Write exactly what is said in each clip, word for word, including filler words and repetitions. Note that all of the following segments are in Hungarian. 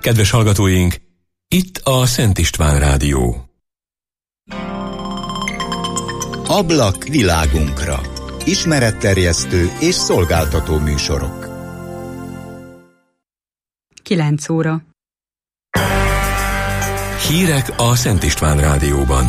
Kedves hallgatóink, itt a Szent István Rádió. Ablak világunkra. Ismeretterjesztő és szolgáltató műsorok. kilenc óra. Hírek a Szent István Rádióban.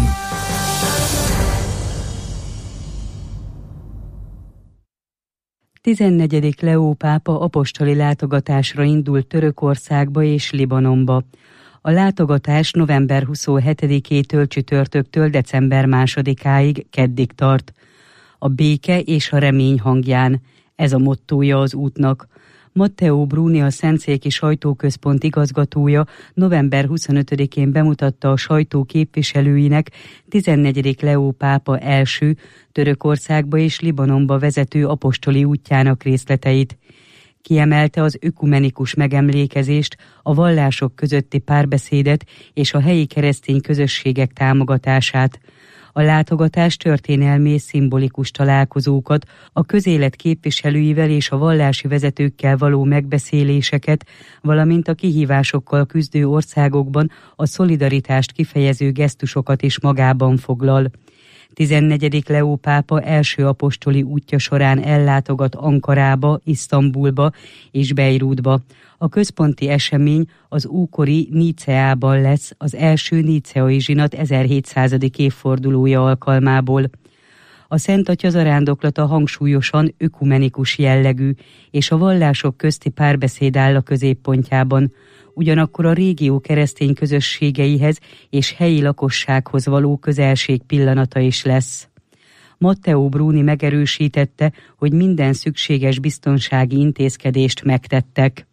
tizennegyedik Leó pápa apostoli látogatásra indult Törökországba és Libanonba. A látogatás november huszonhetedikétől csütörtöktől december másodikáig keddig tart. A béke és a remény hangján. Ez a mottója az útnak. Matteo Bruni, a Szentszéki Sajtóközpont igazgatója november huszonötödikén bemutatta a sajtó képviselőinek tizennegyedik Leó pápa első Törökországba és Libanonba vezető apostoli útjának részleteit. Kiemelte az ökumenikus megemlékezést, a vallások közötti párbeszédet és a helyi keresztény közösségek támogatását. A látogatás történelmi és szimbolikus találkozókat, a közélet képviselőivel és a vallási vezetőkkel való megbeszéléseket, valamint a kihívásokkal küzdő országokban a szolidaritást kifejező gesztusokat is magában foglal. tizennegyedik Leó pápa első apostoli útja során ellátogat Ankarába, Isztambulba és Bejrútba. A központi esemény az ókori Níceában lesz az első níceai zsinat ezerhétszázadik évfordulója alkalmából. A Szent Atya zarándoklata hangsúlyosan ökumenikus jellegű, és a vallások közti párbeszéd áll a középpontjában. Ugyanakkor a régió keresztény közösségeihez és helyi lakossághoz való közelség pillanata is lesz. Matteo Bruni megerősítette, hogy minden szükséges biztonsági intézkedést megtettek.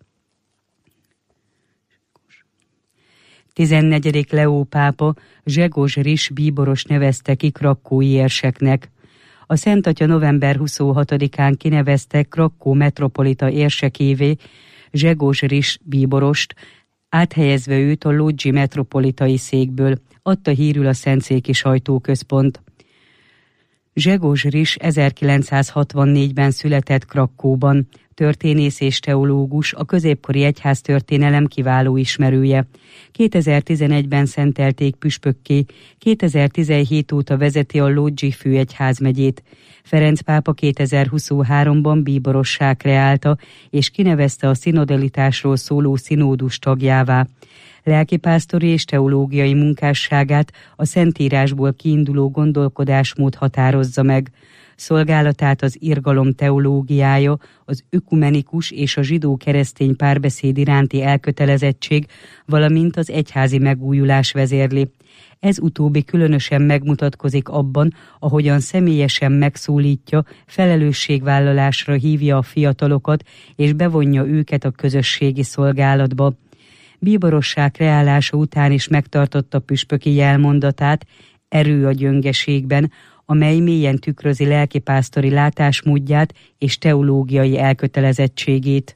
tizennegyedik Leó pápa Grzegorz Ris bíboros nevezte ki krakkói érseknek. A Szent Atya november huszonhatodikán kinevezte Krakkó metropolita érsekévé Grzegorz Ris bíborost, áthelyezve őt a Lodzi metropolitai székből, adta hírül a Szentszéki Sajtóközpont. Grzegorz Ris ezerkilencszázhatvannégyben született Krakkóban, történész és teológus, a középkori egyháztörténelem kiváló ismerője. kétezer-tizenegyben szentelték püspökké, kétezer-tizenhét óta vezeti a Lodzi főegyházmegyét. Ferenc pápa kétezer-huszonháromban bíborossá kreálta, és kinevezte a szinodalitásról szóló szinódus tagjává. Lelkipásztori és teológiai munkásságát a Szentírásból kiinduló gondolkodásmód határozza meg. Szolgálatát az irgalom teológiája, az ökumenikus és a zsidó-keresztény párbeszéd iránti elkötelezettség, valamint az egyházi megújulás vezérli. Ez utóbbi különösen megmutatkozik abban, ahogyan személyesen megszólítja, felelősségvállalásra hívja a fiatalokat, és bevonja őket a közösségi szolgálatba. Bíborossá kreálása után is megtartotta püspöki jelmondatát, erő a gyöngeségben, amely mélyen tükrözi lelkipásztori látásmódját és teológiai elkötelezettségét.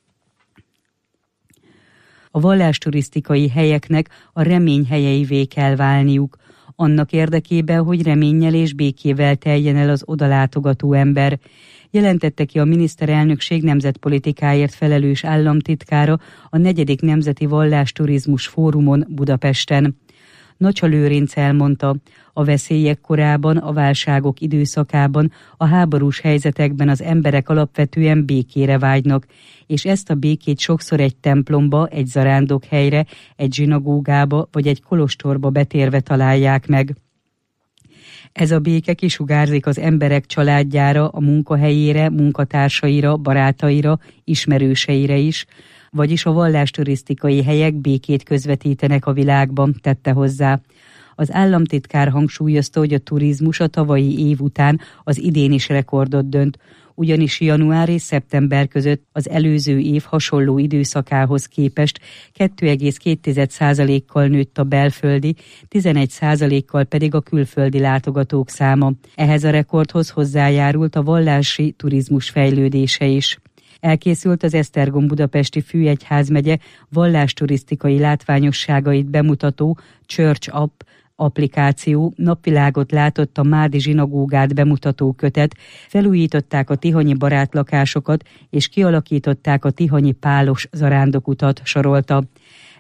A vallásturisztikai helyeknek a remény helyeivé kell válniuk, annak érdekében, hogy reménnyel és békével teljen el az odalátogató ember, jelentette ki a miniszterelnökség nemzetpolitikáért felelős államtitkára a negyedik Nemzeti Vallásturizmus Fórumon Budapesten. Nacsa Lőrinc elmondta, a veszélyek korában, a válságok időszakában, a háborús helyzetekben az emberek alapvetően békére vágynak, és ezt a békét sokszor egy templomba, egy zarándokhelyre, egy zsinagógába vagy egy kolostorba betérve találják meg. Ez a béke kisugárzik az emberek családjára, a munkahelyére, munkatársaira, barátaira, ismerőseire is, vagyis a vallásturisztikai helyek békét közvetítenek a világban, tette hozzá. Az államtitkár hangsúlyozta, hogy a turizmus a tavalyi év után az idén is rekordot dönt, ugyanis január és szeptember között az előző év hasonló időszakához képest kettő egész két százalékkal nőtt a belföldi, tizenegy százalékkal pedig a külföldi látogatók száma. Ehhez a rekordhoz hozzájárult a vallási turizmus fejlődése is. Elkészült az Esztergom budapesti főegyházmegye vallásturisztikai látványosságait bemutató Church App applikáció, napvilágot látott a Mádi zsinagógát bemutató kötet, felújították a tihanyi barátlakásokat és kialakították a tihanyi pálos zarándokutat, sorolta.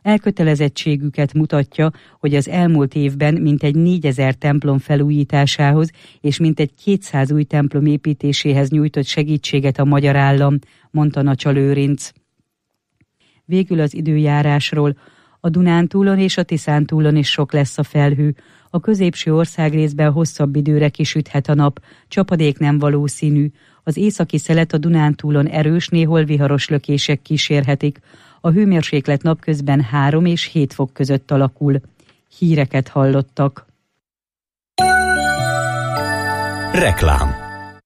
Elkötelezettségüket mutatja, hogy az elmúlt évben mintegy négyezer templom felújításához és mintegy kétszáz új templom építéséhez nyújtott segítséget a magyar állam, mondta Nacsa Lőrinc. Végül az időjárásról. A Dunántúlon és a Tiszántúlon is sok lesz a felhő. A középső országrészben hosszabb időre kisüthet a nap, csapadék nem valószínű. Az északi szelet a Dunántúlon erős, néhol viharos lökések kísérhetik. A hőmérséklet napközben három és hét fok között alakul. Híreket hallottak. Reklám.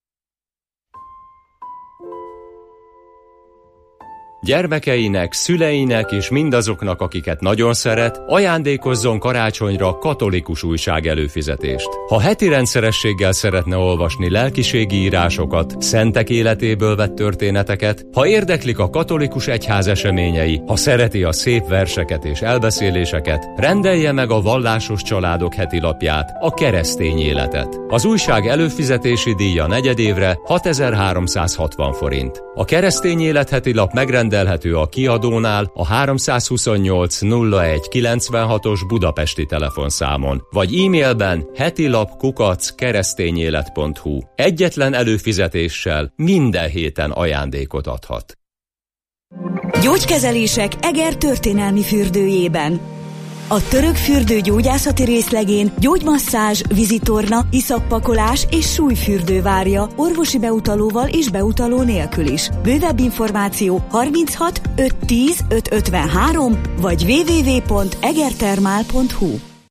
Gyermekeinek, szüleinek és mindazoknak, akiket nagyon szeret, ajándékozzon karácsonyra katolikus újság előfizetést. Ha heti rendszerességgel szeretne olvasni lelkiségi írásokat, szentek életéből vett történeteket, ha érdeklik a katolikus egyház eseményei, ha szereti a szép verseket és elbeszéléseket, rendelje meg a Vallásos Családok heti lapját, a Keresztény Életet. Az újság előfizetési díja negyedévre hatezer-háromszázhatvan forint. A Keresztény Élet heti lap megrendelhető a kiadónál a háromszázhuszonnyolc nulla egy kilencvenhatos budapesti telefonszámon, vagy e-mailben hetilap kukac keresztényélet pont hu. Egyetlen előfizetéssel minden héten ajándékot adhat. Gyógykezelések Eger történelmi fürdőjében. A török fürdő gyógyászati részlegén gyógymasszázs, vizitorna, iszappakolás és súlyfürdő várja orvosi beutalóval és beutaló nélkül is. Bővebb információ harminchat ötszáz tíz ötszázötvenhárom vagy double-u double-u double-u pont egertermál pont hu.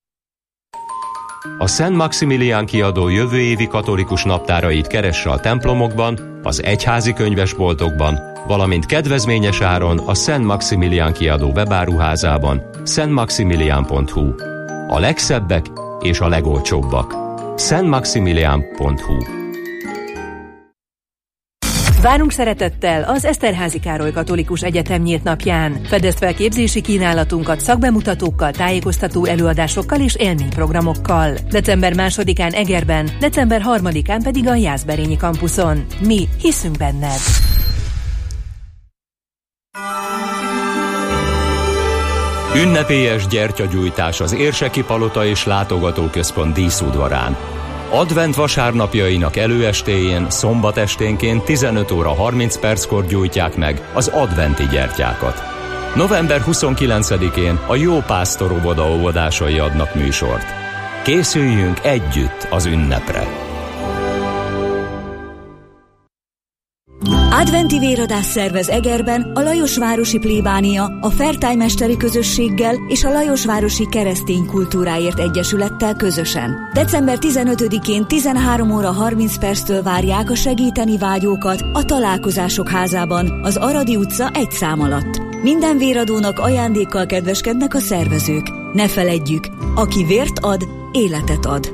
A Szent Maximilián kiadó jövő évi katolikus naptárait keresse a templomokban, az egyházi könyvesboltokban, valamint kedvezményes áron a Szent Maximilián kiadó webáruházában, szent maximilián pont hu. A legszebbek és a legolcsóbbak. szent maximilián pont hu. Várunk szeretettel az Eszterházy Károly Katolikus Egyetem nyílt napján. Fedezd fel képzési kínálatunkat szakbemutatókkal, tájékoztató előadásokkal és élményprogramokkal. december másodikán Egerben, december harmadikán pedig a Jászberényi kampuszon. Mi hiszünk benned! Ünnepélyes gyertyagyújtás az Érseki Palota és Látogatóközpont díszudvarán. Advent vasárnapjainak előestéjén, szombat esténként tizenöt óra harminc perckor gyújtják meg az adventi gyertyákat. november huszonkilencedikén a Jó Pásztor óvoda óvodásai adnak műsort. Készüljünk együtt az ünnepre! Adventi véradás szervez Egerben a Lajosvárosi Plébánia, a Fertájmesteri Közösséggel és a Lajosvárosi Keresztény Kultúráért Egyesülettel közösen. december tizenötödikén tizenhárom óra harminc perctől várják a segíteni vágyókat a Találkozások házában, az Aradi utca egy szám alatt. Minden véradónak ajándékkal kedveskednek a szervezők. Ne feledjük, aki vért ad, életet ad.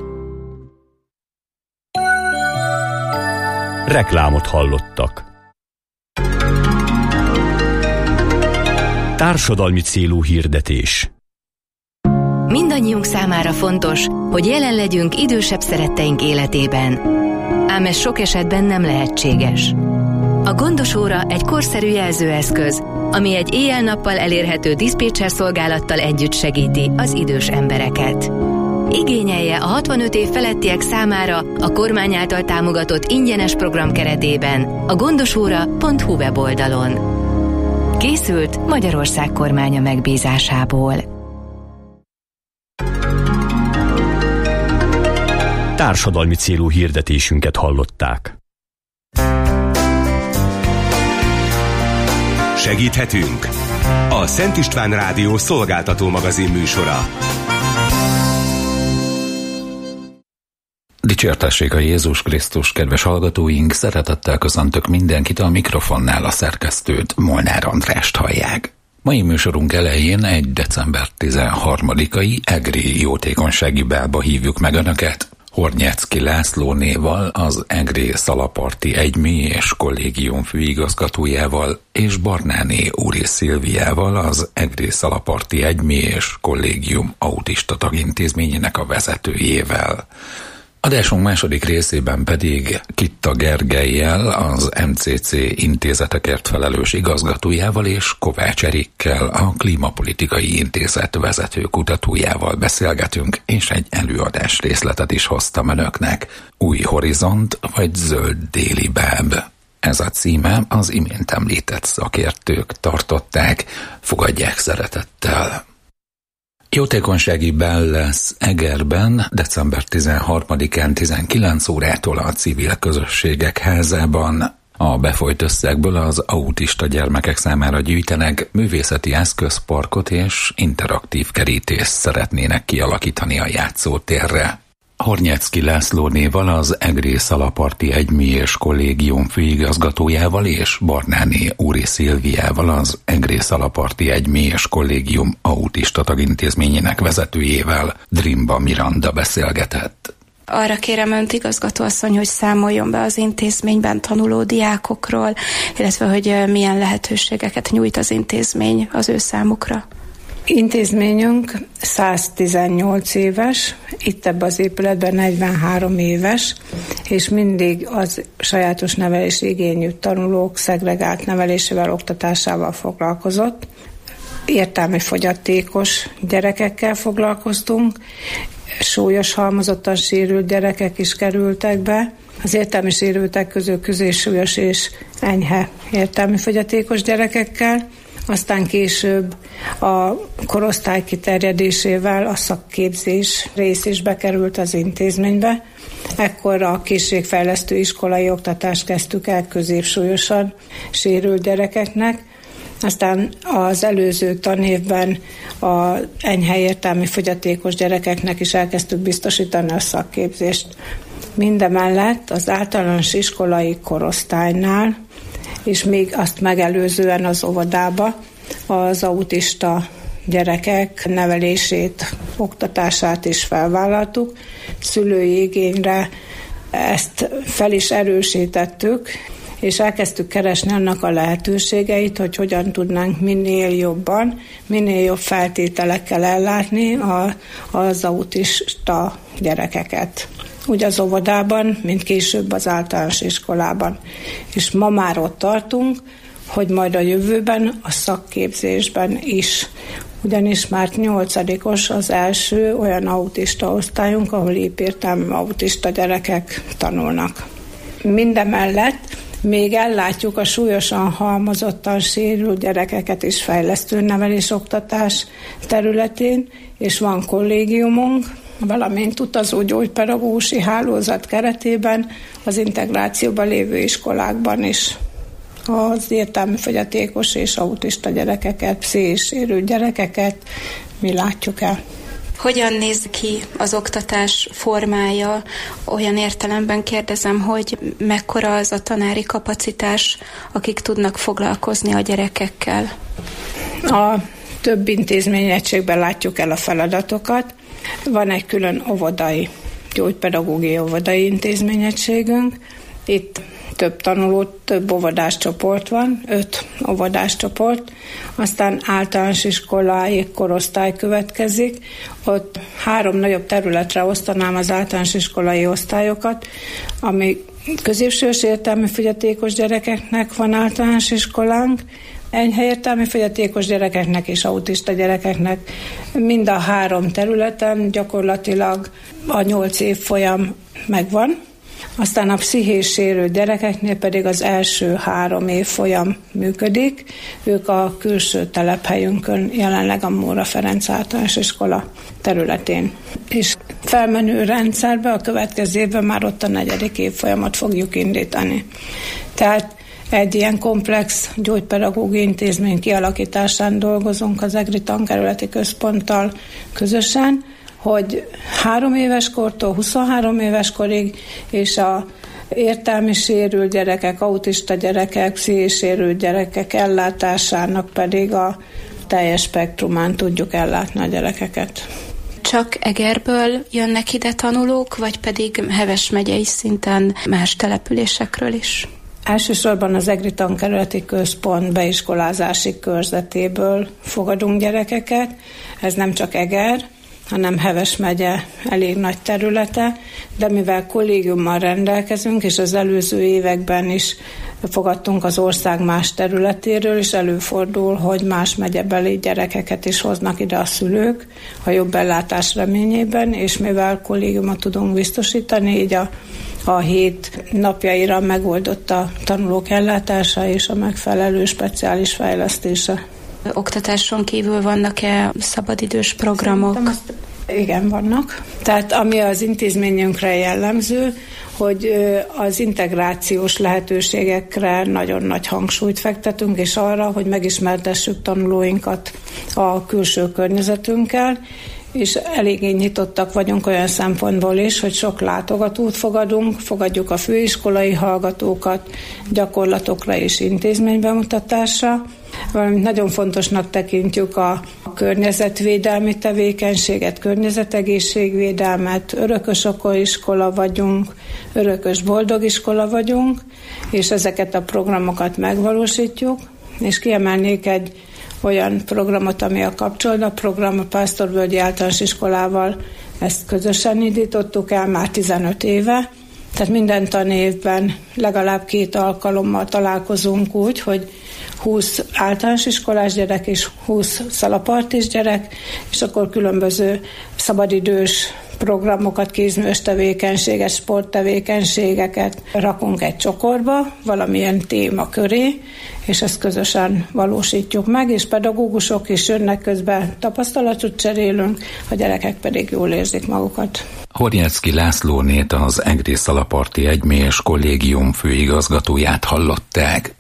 Reklámot hallottak. Társadalmi célú hirdetés. Mindannyiunk számára fontos, hogy jelen legyünk idősebb szeretteink életében. Ám ez sok esetben nem lehetséges. A Gondos Óra egy korszerű jelzőeszköz, ami egy éjjel-nappal elérhető diszpécser szolgálattal együtt segíti az idős embereket. Igényelje a hatvanöt év felettiek számára a kormány által támogatott ingyenes program keretében a gondosóra pont hu weboldalon. Készült Magyarország kormánya megbízásából. Társadalmi célú hirdetésünket hallották. Segíthetünk? A Szent István Rádió szolgáltató magazin műsora. Dicsértessék a Jézus Krisztus, kedves hallgatóink, szeretettel köszöntök mindenkit, a mikrofonnál a szerkesztőt, Molnár Andrást hallják. Mai műsorunk elején egy december tizenharmadikai egri jótékonysági bálba hívjuk meg Önöket. Hornyecki Lászlónéval, az Egri Szalaparti Egymi és Kollégium főigazgatójával, és Barnáné Úri Szilviával, az Egri Szalaparti Egymi és Kollégium autista tagintézményének a vezetőjével. Adásunk második részében pedig Kitta Gergellyel, az em cé cé intézetekért felelős igazgatójával és Kovács Erikkel, a Klímapolitikai Intézet vezető kutatójával beszélgetünk, és egy előadás részletet is hoztam önöknek. Új horizont vagy zöld déli báb. Ez a címe, az imént említett szakértők tartották, fogadják szeretettel. Jótékonysági bál lesz Egerben december tizenharmadikán tizenkilenc órától a Civil Közösségek Házában. A befolyt összegből az autista gyermekek számára gyűjtenek, művészeti eszközparkot és interaktív kerítést szeretnének kialakítani a játszótérre. Hornyecki Lászlónéval, az Egri Szalaparti Egymű és Kollégium főigazgatójával és Barnáné Úri Szilviával, az Egri Szalaparti Egymű és Kollégium autista tagintézményének vezetőjével Drimba Miranda beszélgetett. Arra kérem önt, igazgatóasszony, hogy számoljon be az intézményben tanuló diákokról, illetve hogy milyen lehetőségeket nyújt az intézmény az ő számukra. Intézményünk száztizennyolc éves, itt ebben az épületben negyvenhárom éves, és mindig az sajátos nevelési igényű tanulók szegregált nevelésével, oktatásával foglalkozott. Értelmi fogyatékos gyerekekkel foglalkoztunk, súlyos halmozottan sérült gyerekek is kerültek be. Az értelmi sérültek közül középsúlyos és enyhe értelmi fogyatékos gyerekekkel. Aztán később a korosztály kiterjedésével a szakképzés rész is bekerült az intézménybe. Ekkor a készségfejlesztő iskolai oktatást kezdtük el középsúlyosan sérült gyerekeknek. Aztán az előző tanévben az enyhe értelmi fogyatékos gyerekeknek is elkezdtük biztosítani a szakképzést. Mindemellett az általános iskolai korosztálynál, és még azt megelőzően az óvodába az autista gyerekek nevelését, oktatását is felvállaltuk. Szülői igényre ezt fel is erősítettük, és elkezdtük keresni annak a lehetőségeit, hogy hogyan tudnánk minél jobban, minél jobb feltételekkel ellátni a, az autista gyerekeket. Úgy az óvodában, mint később az általános iskolában. És ma már ott tartunk, hogy majd a jövőben a szakképzésben is. Ugyanis már nyolcadikos az első olyan autista osztályunk, ahol épértelmű autista gyerekek tanulnak. Mindemellett még ellátjuk a súlyosan halmozottan sérült gyerekeket is fejlesztő nevelés-oktatás területén, és van kollégiumunk, valamint utazó gyógypedagógusi hálózat keretében az integrációban lévő iskolákban is az értelmi fogyatékos és autista gyerekeket, pszichés sérült gyerekeket mi látjuk el. Hogyan néz ki az oktatás formája? Olyan értelemben kérdezem, hogy mekkora az a tanári kapacitás, akik tudnak foglalkozni a gyerekekkel? A több intézményegységben látjuk el a feladatokat. Van egy külön óvodai, gyógypedagógiai óvodai intézményegységünk. Itt több tanuló, több óvodás csoport van, öt óvodás csoport, aztán általános iskolai korosztály következik. Ott három nagyobb területre osztanám az általános iskolai osztályokat, ami középsős értelmi fogyatékos gyerekeknek van általános iskolánk, enyhe értelmi fogyatékos gyerekeknek és autista gyerekeknek mind a három területen gyakorlatilag a nyolc évfolyam megvan. Aztán a pszichés sérült gyerekeknél pedig az első három évfolyam működik. Ők a külső telephelyünkön, jelenleg a Móra Ferenc általános iskola területén. És felmenő rendszerbe a következő évben már ott a negyedik évfolyamot fogjuk indítani. Tehát egy ilyen komplex gyógypedagógiai intézmény kialakításán dolgozunk az Egri Tankerületi Központtal közösen, hogy három éves kortól huszonhárom éves korig, és a értelmi sérült gyerekek, autista gyerekek, pszichés sérült gyerekek ellátásának pedig a teljes spektrumán tudjuk ellátni a gyerekeket. Csak Egerből jönnek ide tanulók, vagy pedig Heves megyei szinten más településekről is? Elsősorban az Egri Tankerületi Központ beiskolázási körzetéből fogadunk gyerekeket. Ez nem csak Eger, hanem Heves megye elég nagy területe, de mivel kollégiummal rendelkezünk, és az előző években is fogadtunk az ország más területéről, és előfordul, hogy más megyebeli gyerekeket is hoznak ide a szülők a jobb ellátás reményében, és mivel kollégiumot tudunk biztosítani, így a, a hét napjaira megoldott a tanulók ellátása és a megfelelő speciális fejlesztése. Oktatáson kívül vannak-e szabadidős programok? Igen, vannak. Tehát ami az intézményünkre jellemző, hogy az integrációs lehetőségekre nagyon nagy hangsúlyt fektetünk, és arra, hogy megismertessük tanulóinkat a külső környezetünkkel, és eléggé nyitottak vagyunk olyan szempontból is, hogy sok látogatót fogadunk, fogadjuk a főiskolai hallgatókat gyakorlatokra és intézménybemutatásra. Valamint nagyon fontosnak tekintjük a környezetvédelmi tevékenységet, környezetegészségvédelmet, örökös okoliskola vagyunk, örökös boldog iskola vagyunk, és ezeket a programokat megvalósítjuk, és kiemelnék egy olyan programot, ami a kapcsolódó program, a Pásztorvölgyi Általános Iskolával, ezt közösen indítottuk el már tizenöt éve, tehát minden tanévben legalább két alkalommal találkozunk úgy, hogy húsz általános iskolás gyerek és húsz szalapartis gyerek, és akkor különböző szabadidős programokat, kézműves tevékenységet, sporttevékenységeket rakunk egy csokorba, valamilyen téma köré, és ezt közösen valósítjuk meg, és pedagógusok is jönnek, közben tapasztalatot cserélünk, a gyerekek pedig jól érzik magukat. Hornyecki Lászlónét, az Egri Szalaparti Egymés Kollégium főigazgatóját hallották.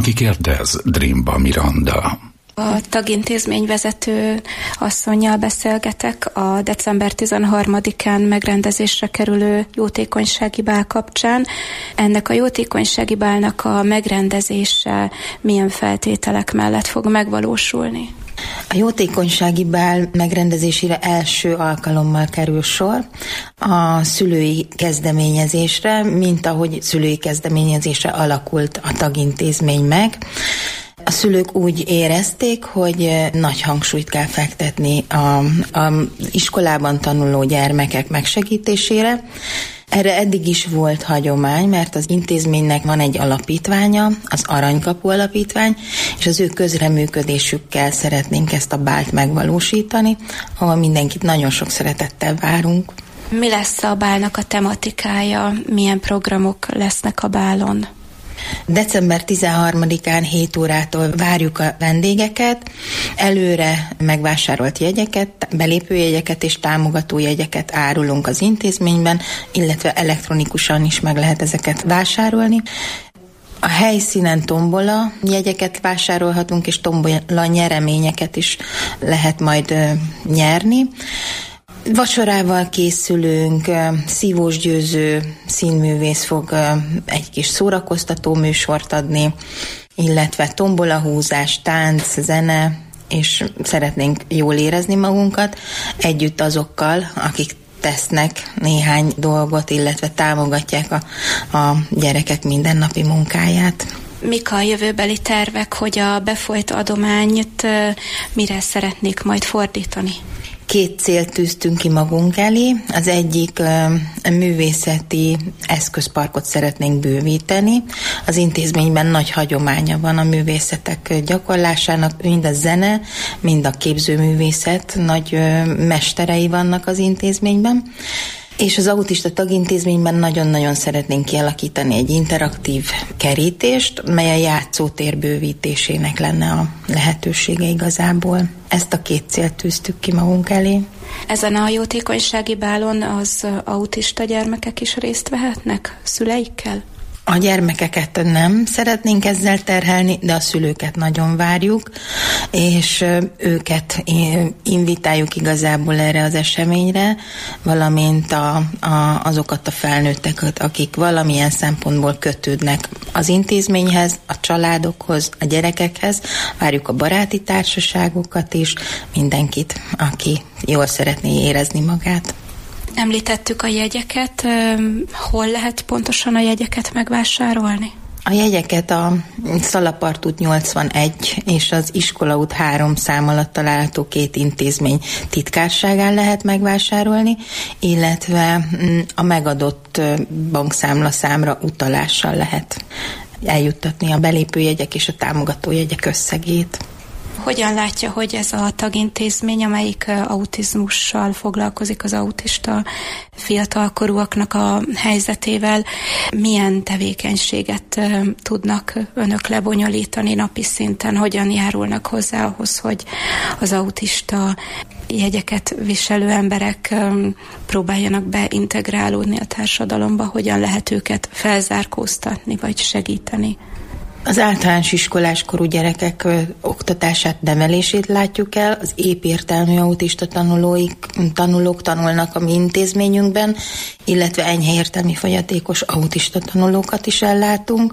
Aki kérdez, Drimba Miranda. A tagintézményvezető asszonnyal beszélgetek a december tizenharmadikán megrendezésre kerülő jótékonysági bál kapcsán. Ennek a jótékonysági bálnak a megrendezése milyen feltételek mellett fog megvalósulni? A jótékonysági bál megrendezésére első alkalommal kerül sor a szülői kezdeményezésre, mint ahogy szülői kezdeményezésre alakult a tagintézmény meg. A szülők úgy érezték, hogy nagy hangsúlyt kell fektetni az iskolában tanuló gyermekek megsegítésére. Erre eddig is volt hagyomány, mert az intézménynek van egy alapítványa, az Aranykapu Alapítvány, és az ő közreműködésükkel szeretnénk ezt a bált megvalósítani, ahol mindenkit nagyon sok szeretettel várunk. Mi lesz a bálnak a tematikája? Milyen programok lesznek a bálon? december tizenharmadikán hét órától várjuk a vendégeket, előre megvásárolt jegyeket, belépőjegyeket és támogatójegyeket árulunk az intézményben, illetve elektronikusan is meg lehet ezeket vásárolni. A helyszínen tombola jegyeket vásárolhatunk, és tombola nyereményeket is lehet majd nyerni. Vacsorával készülünk, Szívós Győző színművész fog egy kis szórakoztató műsort adni, illetve tombolahúzás, tánc, zene, és szeretnénk jól érezni magunkat együtt azokkal, akik tesznek néhány dolgot, illetve támogatják a, a gyerekek mindennapi munkáját. Mik a jövőbeli tervek, hogy a befolyt adományt mire szeretnék majd fordítani? Két célt tűztünk ki magunk elé. Az egyik a művészeti eszközparkot szeretnénk bővíteni. Az intézményben nagy hagyománya van a művészetek gyakorlásának, mind a zene, mind a képzőművészet nagy mesterei vannak az intézményben. És az autista tagintézményben nagyon-nagyon szeretnénk kialakítani egy interaktív kerítést, mely a játszótér bővítésének lenne a lehetősége igazából. Ezt a két célt tűztük ki magunk elé. Ezen a jótékonysági bálon az autista gyermekek is részt vehetnek szüleikkel? A gyermekeket nem szeretnénk ezzel terhelni, de a szülőket nagyon várjuk, és őket invitáljuk igazából erre az eseményre, valamint a, a, azokat a felnőtteket, akik valamilyen szempontból kötődnek az intézményhez, a családokhoz, a gyerekekhez. Várjuk a baráti társaságokat is, mindenkit, aki jól szeretné érezni magát. Említettük a jegyeket, hol lehet pontosan a jegyeket megvásárolni? A jegyeket a Szalapartút nyolcvanegy és az Iskolaút három szám alatt található két intézmény titkárságán lehet megvásárolni, illetve a megadott bankszámlaszámra utalással lehet eljuttatni a belépőjegyek és a támogatójegyek összegét. Hogyan látja, hogy ez a tagintézmény, amelyik autizmussal foglalkozik, az autista fiatalkorúaknak a helyzetével, milyen tevékenységet tudnak önök lebonyolítani napi szinten, hogyan járulnak hozzá ahhoz, hogy az autista jegyeket viselő emberek próbáljanak beintegrálódni a társadalomba, hogyan lehet őket felzárkóztatni vagy segíteni? Az általános iskoláskorú gyerekek ö, oktatását, nevelését látjuk el, az épp értelmű autista tanulóik, tanulók tanulnak a mi intézményünkben, illetve enyhe értelmi fogyatékos autista tanulókat is ellátunk.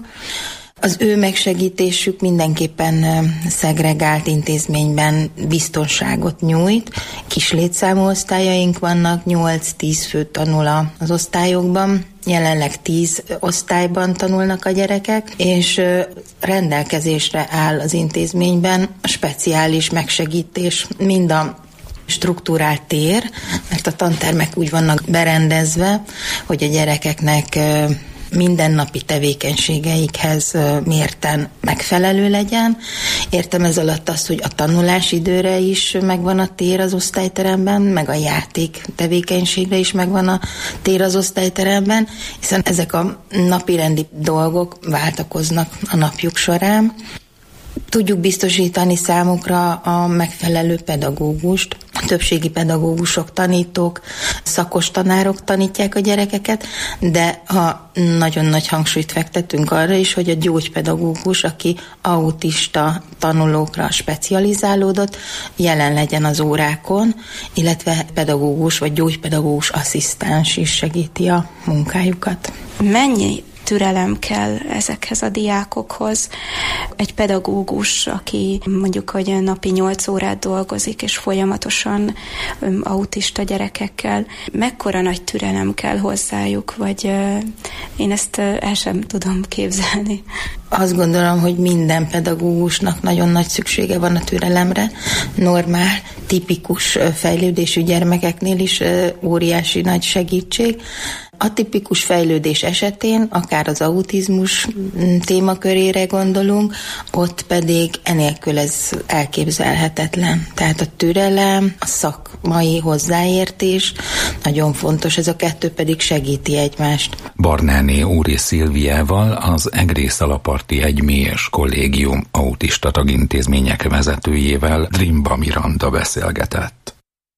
Az ő megsegítésük mindenképpen szegregált intézményben biztonságot nyújt. Kis létszámú osztályaink vannak, nyolc-tíz fő tanul az osztályokban. Jelenleg tíz osztályban tanulnak a gyerekek, és rendelkezésre áll az intézményben a speciális megsegítés, mind a struktúrált tér, mert a tantermek úgy vannak berendezve, hogy a gyerekeknek mindennapi tevékenységeikhez mérten megfelelő legyen. Értem ez alatt azt, hogy a tanulás időre is megvan a tér az osztályteremben, meg a játék tevékenységre is megvan a tér az osztályteremben, hiszen ezek a napirendi dolgok váltakoznak a napjuk során. Tudjuk biztosítani számukra a megfelelő pedagógust. A többségi pedagógusok, tanítók, szakos tanárok tanítják a gyerekeket, de ha nagyon nagy hangsúlyt fektetünk arra is, hogy a gyógypedagógus, aki autista tanulókra specializálódott, jelen legyen az órákon, illetve pedagógus vagy gyógypedagógus asszisztens is segíti a munkájukat. Mennyi türelem kell ezekhez a diákokhoz? Egy pedagógus, aki mondjuk, hogy napi nyolc órát dolgozik, és folyamatosan autista gyerekekkel, mekkora nagy türelem kell hozzájuk, vagy én ezt el sem tudom képzelni. Azt gondolom, hogy minden pedagógusnak nagyon nagy szüksége van a türelemre. Normál, tipikus fejlődésű gyermekeknél is óriási nagy segítség. A tipikus fejlődés esetén, akár az autizmus témakörére gondolunk, ott pedig enélkül ez elképzelhetetlen. Tehát a türelem, a szakmai hozzáértés nagyon fontos, ez a kettő pedig segíti egymást. Barnáné Úri Szilviával, az Egrész Alaparti Egymélyes Kollégium autista tagintézmények vezetőjével Drimba Miranda beszélgetett.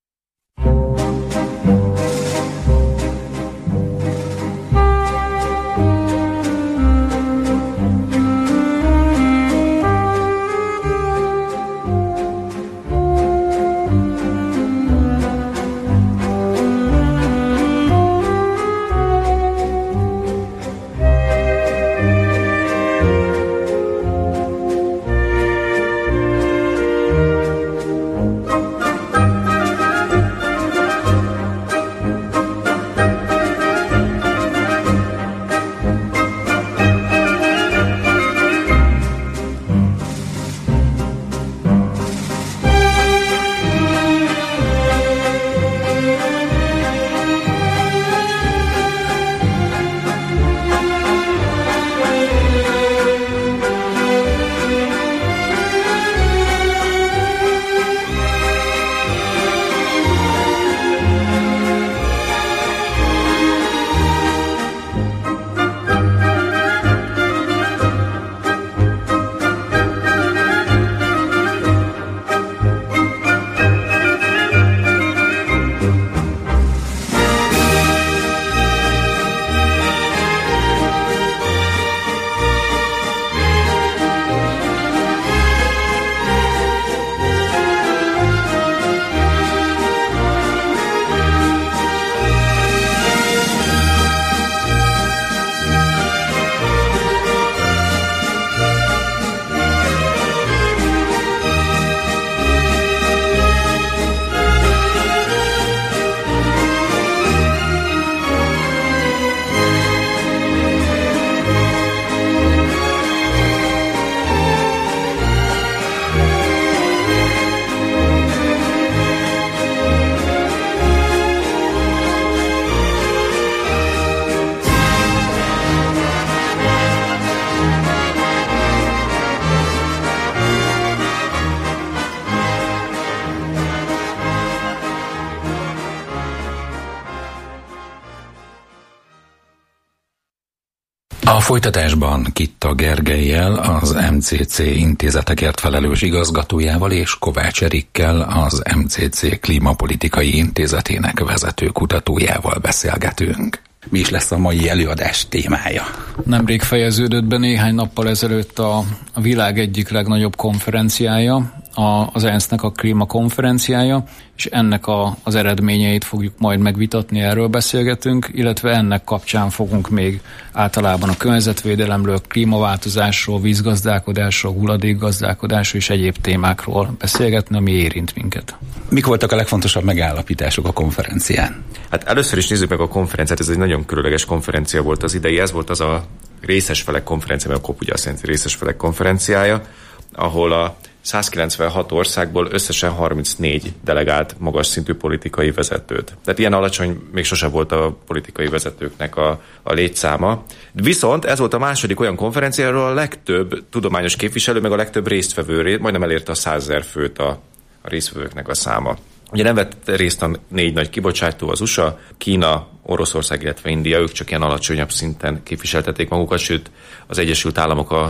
A folytatásban Kitta Gergellyel, az em cé cé intézetekért felelős igazgatójával és Kovács Erikkel, az em cé cé klímapolitikai intézetének vezető kutatójával beszélgetünk. Mi is lesz a mai előadás témája? Nemrég fejeződött be néhány nappal ezelőtt a, a világ egyik legnagyobb konferenciája, a, az ENSZ-nek a klímakonferenciája, és ennek a, az eredményeit fogjuk majd megvitatni, erről beszélgetünk, illetve ennek kapcsán fogunk még általában a környezetvédelemről, klímaváltozásról, vízgazdálkodásról, hulladékgazdálkodásról és egyéb témákról beszélgetni, ami érint minket. Mik voltak a legfontosabb megállapítások a konferencián? Hát először is nézzük meg a konferenciát, ez egy nagyon különleges konferencia volt az idei, ez volt az a részes felek konferencia, mert a kop ugye azt jelenti részes felek konferenciája, ahol a százkilencvenhat országból összesen harmincnégy delegált magas szintű politikai vezetőt. Tehát ilyen alacsony még sose volt a politikai vezetőknek a, a létszáma. Viszont ez volt a második olyan konferencia, ahol a legtöbb tudományos képviselő, meg a legtöbb résztvevő, majdnem elérte a százezer főt a, a résztvevőknek a száma. Ugye nem vett részt a négy nagy kibocsátó, az u es á, Kína, Oroszország, illetve India, ők csak ilyen alacsonyabb szinten képviseltették magukat, sőt az Egyesült Államok a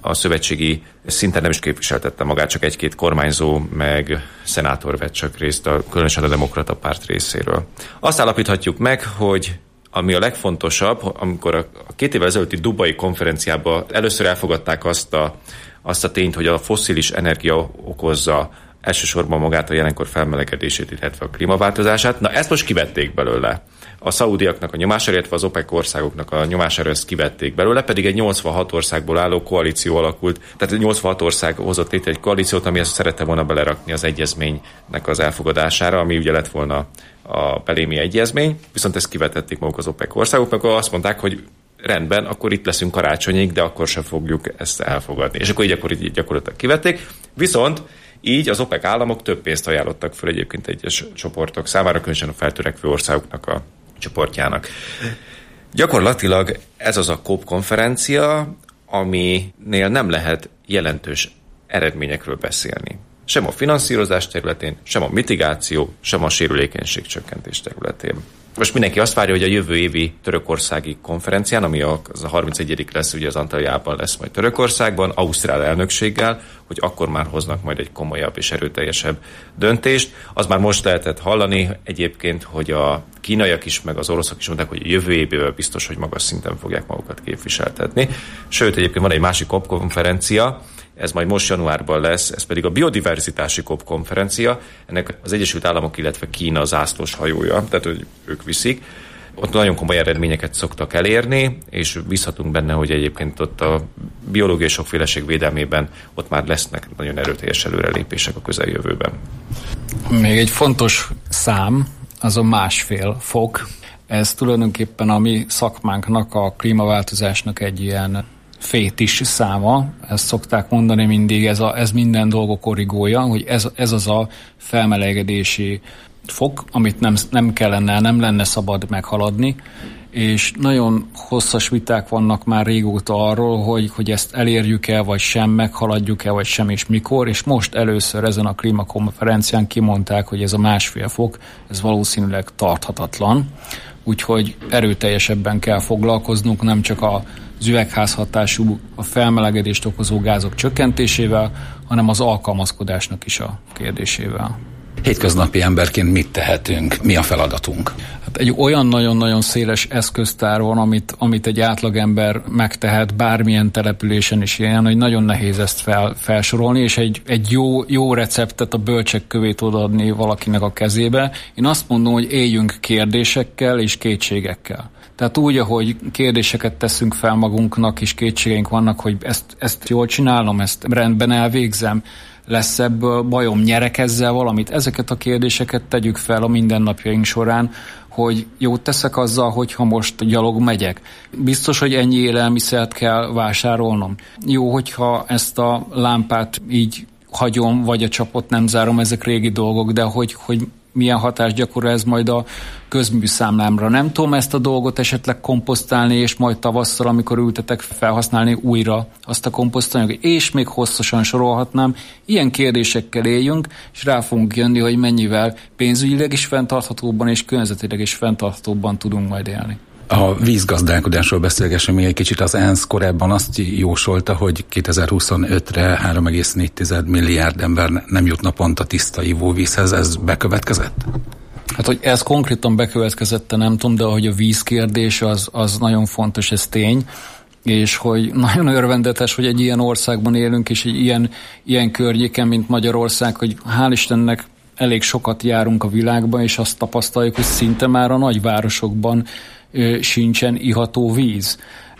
a szövetségi szinten nem is képviseltette magát, csak egy-két kormányzó meg szenátor vett csak részt, a, különösen a demokrata párt részéről. Azt állapíthatjuk meg, hogy ami a legfontosabb, amikor a két évvel ezelőtti dubai konferenciában először elfogadták azt a, azt a tényt, hogy a fosszilis energia okozza elsősorban magát a jelenkor felmelegedését, illetve a klímaváltozását. Na, ezt most kivették belőle. A szaudiaknak a nyomására, illetve az OPEC országoknak a nyomására ezt kivették belőle, pedig egy nyolcvanhat országból álló koalíció alakult. Tehát nyolcvanhat ország hozott létre egy koalíciót, ami ezt szerette volna belerakni az egyezménynek az elfogadására, ami ugye lett volna a belémi egyezmény, viszont ezt kivetették maguk az OPEC országok, meg azt mondták, hogy rendben, akkor itt leszünk karácsonyig, de akkor sem fogjuk ezt elfogadni. És akkor így, akkor így gyakorlatilag kivették. Viszont így az OPEC államok több pénzt ajánlottak föl egyébként egyes csoportok számára, különösen a feltörekvő országoknak a csoportjának. Gyakorlatilag ez az a kop konferencia, aminél nem lehet jelentős eredményekről beszélni. Sem a finanszírozás területén, sem a mitigáció, sem a sérülékenység csökkentés területén. Most mindenki azt várja, hogy a jövő évi törökországi konferencián, ami a, az a harmincegyedik lesz, ugye az Antalyában lesz majd Törökországban, Ausztrál elnökséggel, hogy akkor már hoznak majd egy komolyabb és erőteljesebb döntést. Az már most lehetett hallani egyébként, hogy a kínaiak is, meg az oroszok is mondták, hogy a jövő évben biztos, hogy magas szinten fogják magukat képviseltetni. Sőt, egyébként van egy másik kop konferencia, ez majd most januárban lesz, ez pedig a biodiverzitási kop konferencia, ennek az Egyesült Államok, illetve Kína zászlós hajója, tehát hogy ők viszik. Ott nagyon komoly eredményeket szoktak elérni, és bízhatunk benne, hogy egyébként ott a biológiai sokféleség védelmében ott már lesznek nagyon erőteljes előrelépések a közeljövőben. Még egy fontos szám, az a másfél fok. Ez tulajdonképpen a mi szakmánknak, a klímaváltozásnak egy ilyen fétis száma, ezt szokták mondani mindig, ez, a, ez minden dolgok origója, hogy ez, ez az a felmelegedési fok, amit nem, nem kellene, nem lenne szabad meghaladni, és nagyon hosszas viták vannak már régóta arról, hogy, hogy ezt elérjük-e, vagy sem, meghaladjuk-e, vagy sem, és mikor, és most először ezen a klímakonferencián kimondták, hogy ez a másfél fok, ez valószínűleg tarthatatlan, úgyhogy erőteljesebben kell foglalkoznunk, nem csak a az üvegházhatású, a felmelegedést okozó gázok csökkentésével, hanem az alkalmazkodásnak is a kérdésével. Hétköznapi emberként mit tehetünk? Mi a feladatunk? Hát egy olyan nagyon-nagyon széles eszköztár van, amit, amit egy átlagember megtehet bármilyen településen is ilyen, hogy nagyon nehéz ezt fel, felsorolni, és egy, egy jó, jó receptet, a bölcsek kövét odaadni valakinek a kezébe. Én azt mondom, hogy éljünk kérdésekkel és kétségekkel. Tehát úgy, ahogy kérdéseket teszünk fel magunknak, és kétségeink vannak, hogy ezt, ezt jól csinálom, ezt rendben elvégzem, lesz ebből bajom, nyerek ezzel valamit? Ezeket a kérdéseket tegyük fel a mindennapjaink során, hogy jót teszek azzal, hogyha most gyalog megyek. Biztos, hogy ennyi élelmiszert kell vásárolnom. Jó, hogyha ezt a lámpát így hagyom, vagy a csapot nem zárom, ezek régi dolgok, de hogy, hogy milyen hatást gyakorol ez majd a közműszámlámra. Nem tudom ezt a dolgot esetleg komposztálni, és majd tavasszal, amikor ültetek, felhasználni újra azt a komposztanyagot, és még hosszasan sorolhatnám. Ilyen kérdésekkel éljünk, és rá fogunk jönni, hogy mennyivel pénzügyileg is fenntarthatóbban, és környezetileg is fenntarthatóbban tudunk majd élni. A vízgazdálkodásról beszélgessünk még egy kicsit. Az ENSZ korábban azt jósolta, hogy kétezer-huszonötre három egész négy milliárd ember nem jut naponta tiszta ivóvízhez. Ez bekövetkezett? Hát, hogy ez konkrétan bekövetkezette, nem tudom, de hogy a vízkérdés az, az nagyon fontos, ez tény, és hogy nagyon örvendetes, hogy egy ilyen országban élünk, és egy ilyen, ilyen környéken, mint Magyarország, hogy hál' Istennek elég sokat járunk a világban, és azt tapasztaljuk, hogy szinte már a nagyvárosokban sincsen iható víz.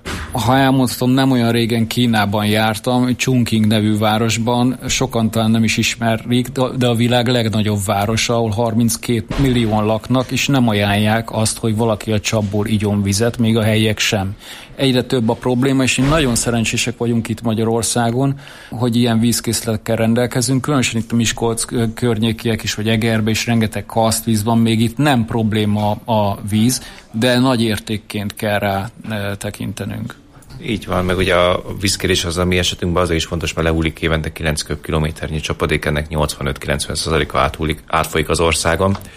Ha elmondhatom, nem olyan régen Kínában jártam, Chongqing nevű városban, sokan talán nem is ismerik, de a világ legnagyobb városa, ahol harminckét millióan laknak, és nem ajánlják azt, hogy valaki a csapból igyon vizet, még a helyiek sem. Egyre több a probléma, és nagyon szerencsések vagyunk itt Magyarországon, hogy ilyen vízkészletekkel rendelkezünk, különösen itt a Miskolc környékiek is, vagy Egerbe is rengeteg karsztvíz van, még itt nem probléma a víz, de nagy értékként kell rá tekintenünk. Így van, meg ugye a vízkérés az a mi esetünkben azért is fontos, mert lehullik évente kilenc köbkilométernyi csapadék, ennek nyolcvanöt-kilencven százaléka átfolyik az országon.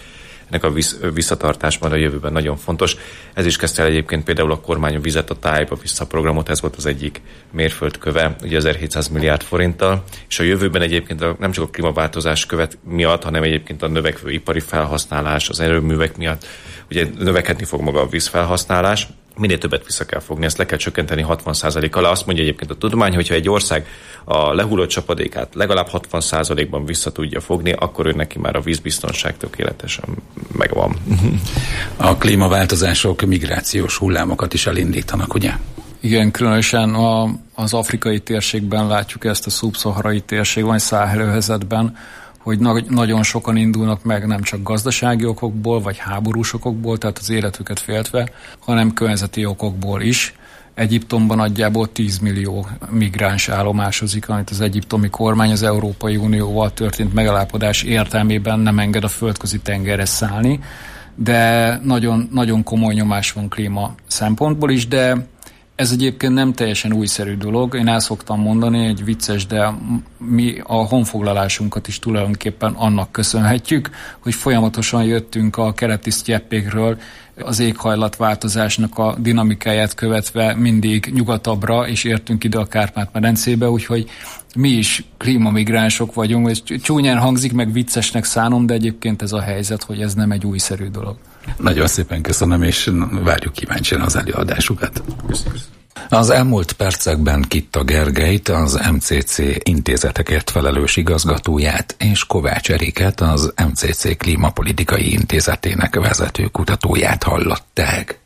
ennek a visszatartás már a jövőben nagyon fontos. Ez is kezdte el egyébként például a kormány a Vizet a tájba vissza programot, ez volt az egyik mérföldköve, ugye ezerhétszáz milliárd forinttal, és a jövőben egyébként a, nem csak a klímaváltozás követ miatt, hanem egyébként a növekvő ipari felhasználás, az erőművek miatt, ugye növekedni fog maga a vízfelhasználás, minél többet vissza kell fogni, ezt le kell csökkenteni hatvan százalék alá. Azt mondja egyébként a tudomány, hogyha egy ország a lehullott csapadékát legalább hatvan százalékban vissza tudja fogni, akkor ő neki már a vízbiztonság tökéletesen megvan. A klímaváltozások migrációs hullámokat is elindítanak, ugye? Igen, különösen a, az afrikai térségben látjuk ezt, a szubszaharai térségben, vagy Száhel-övezetben, hogy na- nagyon sokan indulnak meg nem csak gazdasági okokból, vagy háborús okokból, tehát az életüket féltve, hanem környezeti okokból is. Egyiptomban nagyjából tíz millió migráns állomásozik, amit az egyiptomi kormány az Európai Unióval történt megállapodás értelmében nem enged a földközi tengerre szállni, de nagyon, nagyon komoly nyomás van klíma szempontból is, de ez egyébként nem teljesen újszerű dolog. Én el szoktam mondani, egy vicces, de mi a honfoglalásunkat is tulajdonképpen annak köszönhetjük, hogy folyamatosan jöttünk a keleti sztyeppékről, az éghajlatváltozásnak a dinamikáját követve mindig nyugatabbra, és értünk ide a Kárpát-medencébe, úgyhogy mi is klímamigránsok vagyunk, ez csúnyán hangzik, meg viccesnek szánom, de egyébként ez a helyzet, hogy ez nem egy újszerű dolog. Nagyon szépen köszönöm, és várjuk kíváncsian az előadásukat. Köszönöm. Az elmúlt percekben Kitta Gergelyt, az em cé cé intézetekért felelős igazgatóját, és Kovács Eriket, az em cé cé klímapolitikai intézetének vezető kutatóját hallották.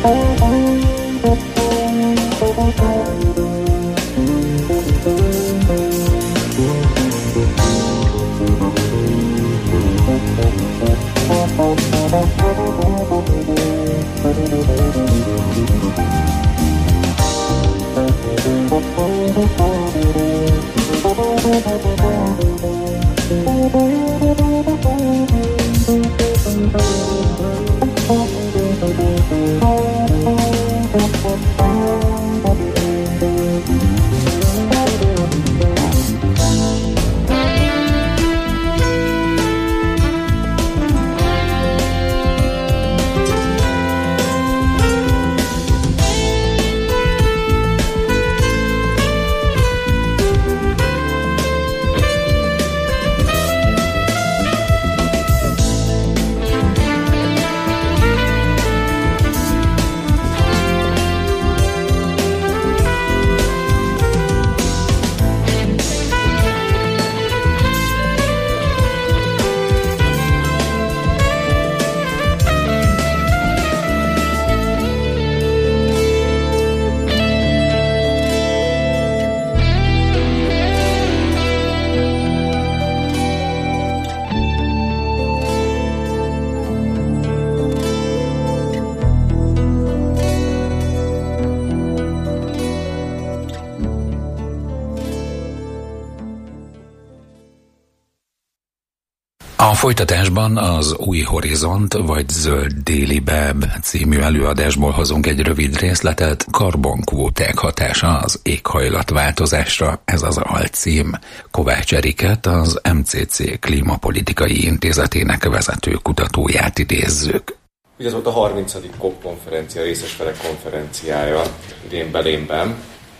A folytatásban az Új Horizont vagy Zöld Déli Beb című előadásból hozunk egy rövid részletet, karbonkvóták hatása az éghajlatváltozásra, ez az alcím. Kovács Eriket, az em cé cé Klímapolitikai Intézetének vezető kutatóját idézzük. Ugye ez volt a harmincadik kop konferencia, részes felek konferenciája idén Belénben.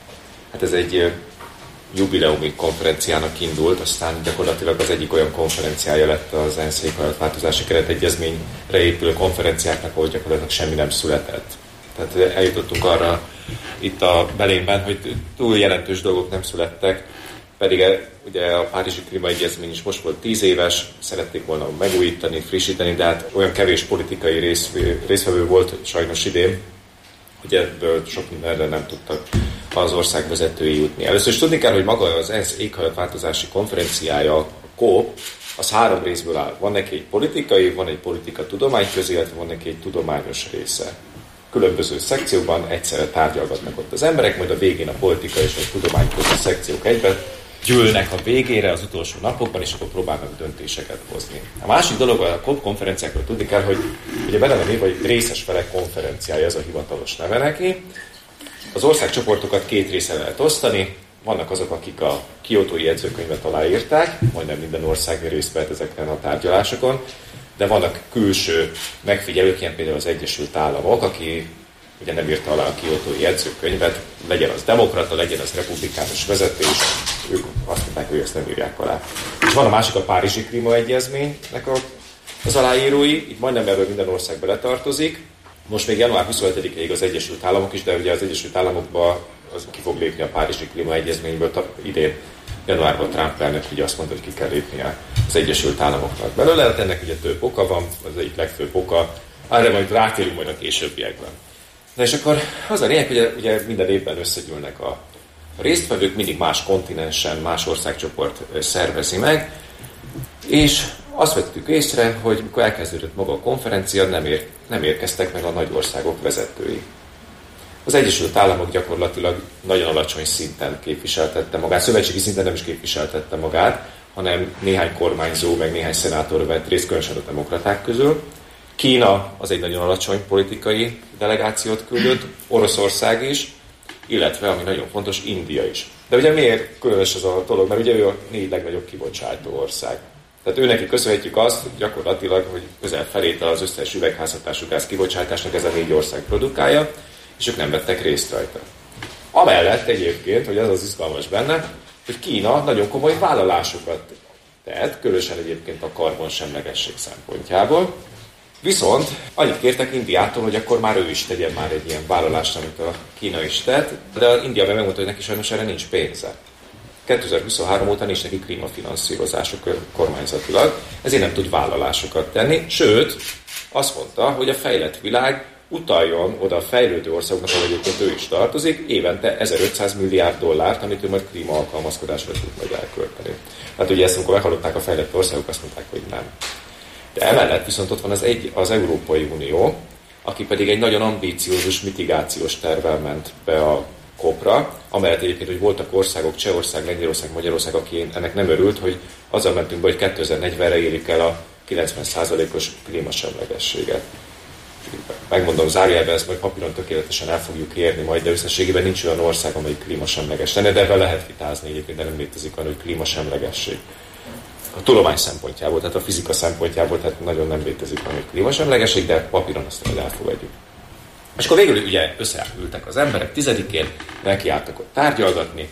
Hát ez egy jubileumi konferenciának indult, aztán gyakorlatilag az egyik olyan konferenciája lett az ENSZ éghajlatváltozási keretegyezményre épülő konferenciáknak, ahol gyakorlatilag semmi nem született. Tehát eljutottunk arra itt a Belénben, hogy túl jelentős dolgok nem születtek, pedig ugye a Párizsi Klímaegyezmény is most volt tíz éves, szerették volna megújítani, frissíteni, de hát olyan kevés politikai részvevő, részvevő volt sajnos idén, hogy ebből sok mindenre nem tudtak az ország vezetői jutni. Először is tudni kell, hogy maga az ENSZ éghajlatváltozási konferenciája, a kop, az három részből áll. Van neki egy politikai, van egy politika tudományközi, illetve van neki egy tudományos része. Különböző szekciókban egyszerre tárgyalgatnak ott az emberek, majd a végén a politika és a tudományközi szekciók egyben gyűlnek a végére az utolsó napokban, és akkor próbálnak döntéseket hozni. A másik dolog a kop konferenciákról tudni kell, hogy ugye benne van írva, hogy részes felek konferenciája, ez a hivatalos neve neki. Az országcsoportokat két részre lehet osztani, vannak azok, akik a Kiotói jegyzőkönyvet aláírták, majdnem minden ország részt vett ezeken a tárgyalásokon, de vannak külső megfigyelők, ilyen például az Egyesült Államok, aki ugye nem írta alá a Kiotói jegyzőkönyvet, legyen az demokrata, legyen az republikánus vezetés, ők azt mondták, hogy ezt nem írják alá. És van a másik, a Párizsi Klímaegyezménynek az aláírói, itt majdnem ebből minden ország beletartozik. Most még január huszonhetedikéig az Egyesült Államok is, de ugye az Egyesült Államokban az ki fog lépni a Párizsi Klímaegyezményből. Idén januárban Trump elnök ugye azt mondta, hogy ki kell lépnie az Egyesült Államoknak belőle. Hát ennek ugye több oka van, az egyik legfőbb oka, arra majd rátérünk majd a későbbiekben. Na és akkor az a lényeg, hogy ugye minden évben összegyűlnek a résztvevők, mindig más kontinensen, más országcsoport szervezi meg, és azt vettük észre, hogy mikor elkezdődött maga a konferencia, nem, ér, nem érkeztek meg a nagy országok vezetői. Az Egyesült Államok gyakorlatilag nagyon alacsony szinten képviseltette magát, szövetségi szinten nem is képviseltette magát, hanem néhány kormányzó, meg néhány szenátor vett részt, különösen a demokraták közül. Kína az egy nagyon alacsony politikai delegációt küldött, Oroszország is, illetve, ami nagyon fontos, India is. De ugye miért különös ez a dolog? Mert ugye ő a négy legnagyobb kibocsátó ország. Tehát őneki köszönhetjük azt, hogy gyakorlatilag, hogy közel felét az összes üvegházhatású gáz kibocsátásnak ez a négy ország produkálja, és ők nem vettek részt rajta. Amellett egyébként, hogy az az izgalmas benne, hogy Kína nagyon komoly vállalásokat tett, különösen egyébként a karbonsemlegesség szempontjából. Viszont annyit kértek Indiától, hogy akkor már ő is tegyen már egy ilyen vállalást, amit a Kína is tett, de a India megmondta, hogy neki sajnos erre nincs pénze. kétezer-huszonhárom óta nincs neki klímafinanszírozások kormányzatilag, ezért nem tud vállalásokat tenni, sőt, azt mondta, hogy a fejlett világ utaljon oda a fejlődő országoknak, ahol egyébként ő is tartozik, évente ezerötszáz milliárd dollárt, amit ő majd klímaalkalmazkodásra tud majd elkölteni. Hát ugye ezt, amikor meghallották a fejlett országok, azt mondták, hogy nem. De emellett viszont ott van az, egy, az Európai Unió, aki pedig egy nagyon ambíciózus mitigációs tervvel ment be a kopra, amellett egyébként, hogy voltak országok, Csehország, Lengyelország, Magyarország, aki ennek nem örült, hogy azzal mentünk be, hogy kétezer-negyvenre érjük el a kilencven százalékos klímasemlegességet. Megmondom, zárójelben ezt majd papíron tökéletesen el fogjuk érni majd, de összességében nincs olyan ország, amelyik klímasemleges lenne, de ebben lehet vitázni egyébként, de nem létezik olyan, hogy klímasemlegesség. A tudomány szempontjából, tehát a fizika szempontjából, tehát nagyon nem létezik olyan, hogy klímasemlegesség, de papíron azt majd elfogadjuk. És akkor végül ugye összeültek az emberek tizedikén, nekiálltak ott tárgyalgatni,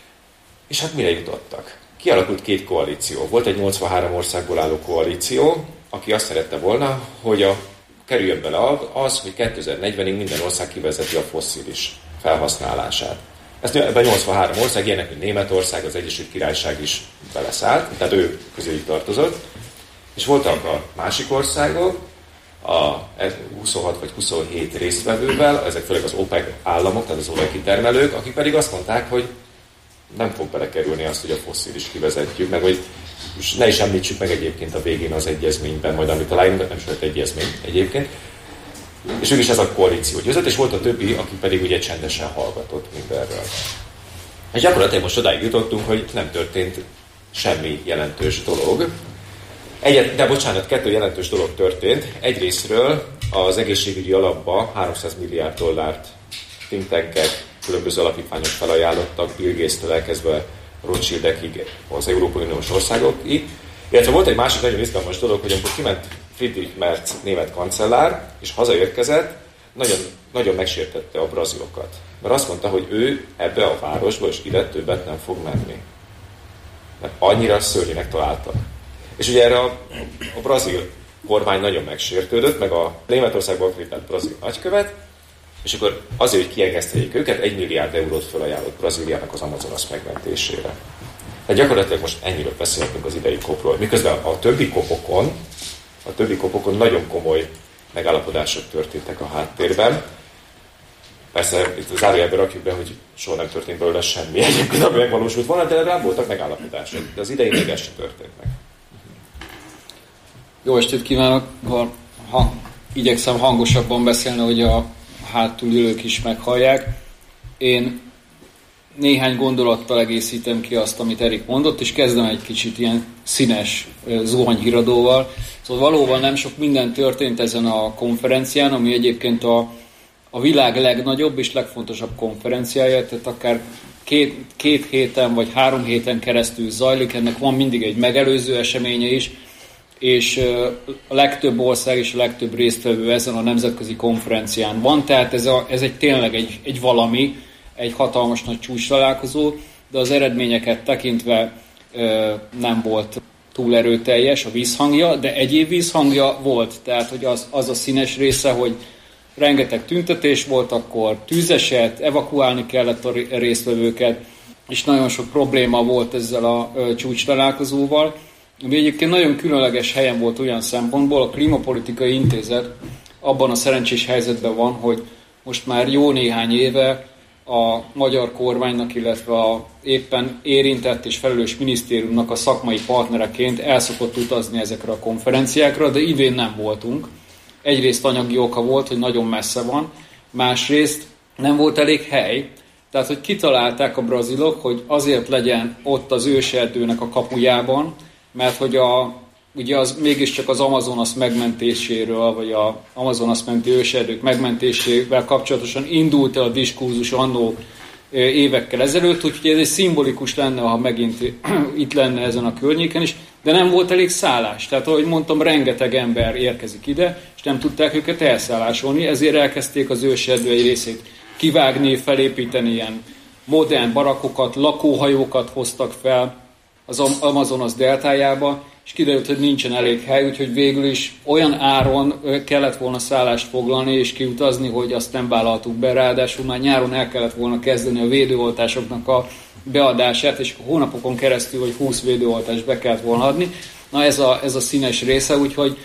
és hát mire jutottak? Kialakult két koalíció. Volt egy nyolcvanhárom országból álló koalíció, aki azt szerette volna, hogy a, kerüljön bele az, hogy kétezer-negyvenig minden ország kivezeti a fosszilis felhasználását. Ezt ebben nyolcvanhárom ország, ilyenek, mint Németország, az Egyesült Királyság is beleszállt, tehát ő közéjük tartozott. És voltak a másik országok, a huszonhat vagy huszonhét résztvevővel, ezek főleg az OPEC államok, tehát az olajkitermelők, akik pedig azt mondták, hogy nem fog belekerülni azt, hogy a fosszilis kivezetjük, meg hogy ne is említsük meg egyébként a végén az egyezményben, majd amit találunk, nem sőt egyezmény egyébként. És ők is ez a koalíció győzött, és volt a többi, aki pedig ugye csendesen hallgatott mindenről. És gyakorlatilag most odáig jutottunk, hogy nem történt semmi jelentős dolog. Egyet, de bocsánat, kettő jelentős dolog történt. Egyrésztről az egészségügyi alapba háromszáz milliárd dollárt think tankek, különböző alapítványok felajánlottak, Bill Gates-től elkezdve Rothschildekig, az Európai Uniós országokig. Illetve volt egy másik nagyon izgalmas dolog, hogy amikor kiment Friedrich Merz német kancellár, és hazaérkezett, nagyon, nagyon megsértette a brazilokat. Mert azt mondta, hogy ő ebbe a városba és ide többet nem fog menni. Mert annyira szörnyűnek találtak. És ugye erre a, a brazil kormány nagyon megsértődött, meg a Németországban akreditált brazil nagykövet, és akkor azért, hogy kiegeszteljék őket, egy milliárd eurót felajánlott Brazíliának az Amazonas megmentésére. Tehát gyakorlatilag most ennyiről beszélhetünk az idei kopról. Miközben a többi kopokon, a többi kopokon nagyon komoly megállapodások történtek a háttérben. Persze itt zárójelben rakjuk be, hogy soha nem történt belőle semmi egyébként, ami megvalósult volna, de rá voltak megállapodások. De az idei még ez sem történt meg. Jó estét kívánok! Ha, ha igyekszem hangosabban beszélni, hogy a hátul ülők is meghallják. Én néhány gondolattal egészítem ki azt, amit Erik mondott, és kezdem egy kicsit ilyen színes zuhanyhíradóval. Szóval valóban nem sok minden történt ezen a konferencián, ami egyébként a, a világ legnagyobb és legfontosabb konferenciája, tehát akár két, két héten vagy három héten keresztül zajlik, ennek van mindig egy megelőző eseménye is, és a legtöbb ország és a legtöbb résztvevő ezen a nemzetközi konferencián van, tehát ez, a, ez egy tényleg egy, egy valami, egy hatalmas nagy csúcs találkozó, de az eredményeket tekintve ö, nem volt túl erőteljes a vízhangja, de egyéb vízhangja volt, tehát hogy az, az a színes része, hogy rengeteg tüntetés volt, akkor tűzeset, evakuálni kellett a résztvevőket, és nagyon sok probléma volt ezzel a ö, csúcs találkozóval, ami egyébként nagyon különleges helyen volt olyan szempontból, a Klímapolitikai Intézet abban a szerencsés helyzetben van, hogy most már jó néhány éve a magyar kormánynak, illetve a éppen érintett és felelős minisztériumnak a szakmai partnereként el szokott utazni ezekre a konferenciákra, de idén nem voltunk. Egyrészt anyagi oka volt, hogy nagyon messze van, másrészt nem volt elég hely, tehát hogy kitalálták a brazilok, hogy azért legyen ott az őserdőnek a kapujában, mert hogy a, ugye az mégiscsak az Amazonas megmentéséről, vagy az Amazonas menti őserdők megmentésével kapcsolatosan indult el a diskurzus annó évekkel ezelőtt, úgyhogy ez egy szimbolikus lenne, ha megint itt lenne ezen a környéken is, de nem volt elég szállás. Tehát, ahogy mondtam, rengeteg ember érkezik ide, és nem tudták őket elszállásolni, ezért elkezdték az őserdő egy részét kivágni, felépíteni ilyen modern barakokat, lakóhajókat hoztak fel az Amazonas deltájába, és kiderült, hogy nincsen elég hely, úgyhogy végül is olyan áron kellett volna szállást foglalni és kiutazni, hogy azt nem vállaltuk be, ráadásul már nyáron el kellett volna kezdeni a védőoltásoknak a beadását, és hónapokon keresztül, hogy húsz védőoltást be kellett volna adni. Na ez a, ez a színes része, úgyhogy,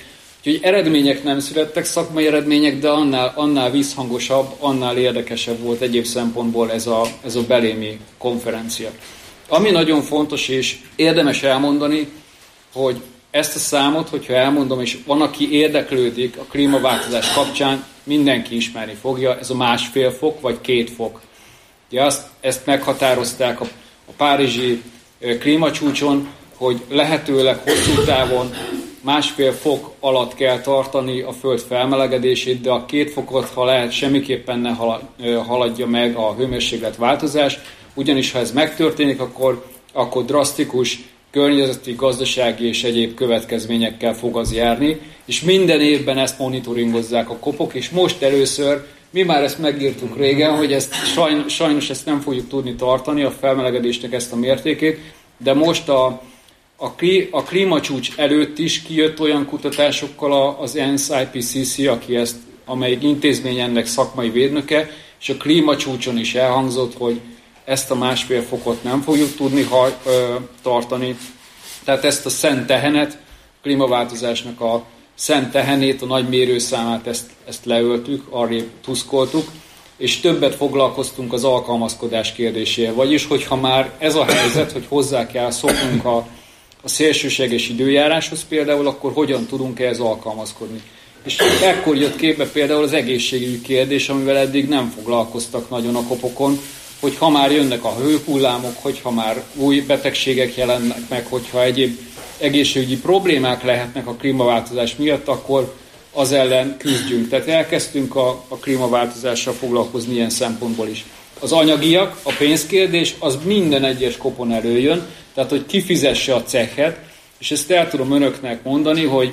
Úgyhogy eredmények nem születtek, szakmai eredmények, de annál, annál visszhangosabb, annál érdekesebb volt egyéb szempontból ez a, ez a belémi konferencia. Ami nagyon fontos és érdemes elmondani, hogy ezt a számot, hogyha elmondom, és van, aki érdeklődik a klímaváltozás kapcsán, mindenki ismerni fogja, ez a másfél fok vagy két fok. Ugye azt, ezt meghatározták a, a párizsi klímacsúcson, hogy lehetőleg hosszú távon másfél fok alatt kell tartani a Föld felmelegedését, de a két fokot, ha lehet, semmiképpen ne haladja meg a hőmérséklet változás, ugyanis ha ez megtörténik, akkor, akkor drasztikus környezeti, gazdasági és egyéb következményekkel fog az járni, és minden évben ezt monitoringozzák a kopok, és most először, mi már ezt megírtuk régen, hogy ezt sajnos, sajnos ezt nem fogjuk tudni tartani, a felmelegedésnek ezt a mértékét, de most a, a, klí, a klímacsúcs előtt is kijött olyan kutatásokkal az en es i pé cé cé, aki ezt, amelyik intézmény ennek szakmai védnöke, és a klímacsúcson is elhangzott, hogy ezt a másfél fokot nem fogjuk tudni ha, ö, tartani. Tehát ezt a szent tehenet, klímaváltozásnak a szent tehenét, a nagy mérőszámát, ezt, ezt leöltük, arrébb tuszkoltuk, és többet foglalkoztunk az alkalmazkodás kérdésével. Vagyis, hogyha már ez a helyzet, hogy hozzá kell szoknunk a, a szélsőséges időjáráshoz például, akkor hogyan tudunk ehhez alkalmazkodni. És ekkor jött képbe például az egészségügyi kérdés, amivel eddig nem foglalkoztak nagyon a kopokon, hogy ha már jönnek a hőhullámok, hogyha már új betegségek jelennek meg, hogyha egyéb egészségügyi problémák lehetnek a klímaváltozás miatt, akkor az ellen küzdjünk. Tehát elkezdtünk a, a klímaváltozással foglalkozni ilyen szempontból is. Az anyagiak, a pénzkérdés, az minden egyes kopon előjön, tehát hogy kifizesse a cechet, és ezt el tudom önöknek mondani, hogy